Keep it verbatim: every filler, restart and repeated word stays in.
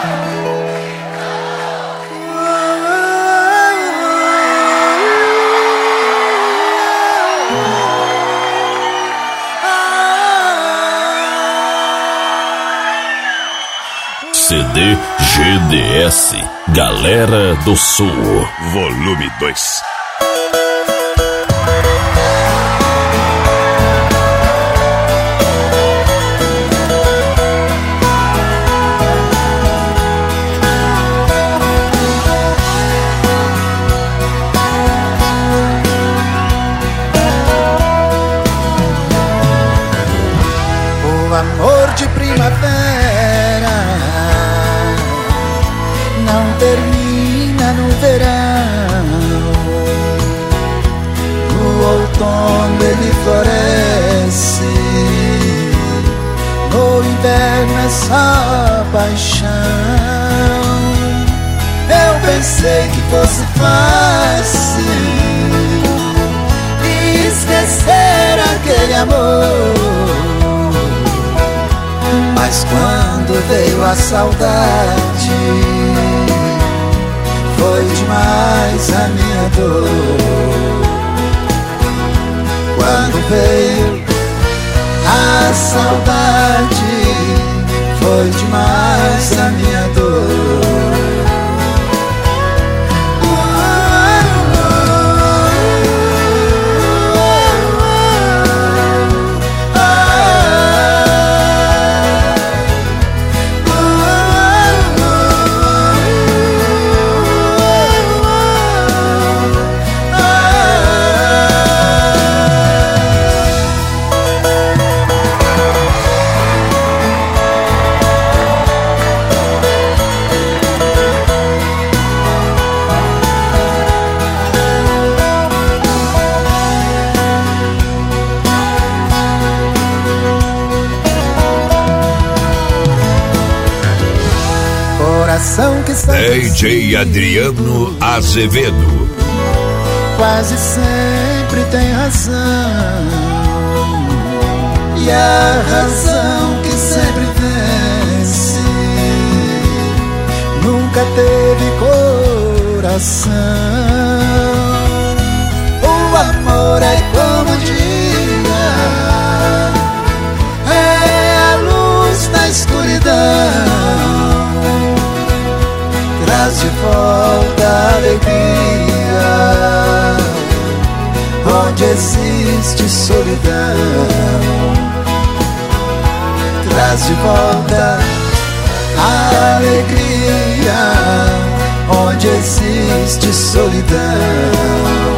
C D G D S, Galera do Sul, volume dois. O amor de primavera não termina no verão. No outono ele floresce, no inverno é só paixão. Eu pensei que fosse fácil esquecer aquele amor, mas quando veio a saudade, foi demais a minha dor. Quando veio a saudade, foi demais a minha dor. D J Adriano Azevedo quase sempre tem razão, e a razão que sempre vence nunca teve coração. O amor é como o dia, é a luz na escuridão, traz de volta a alegria onde existe solidão. Traz de volta a alegria onde existe solidão.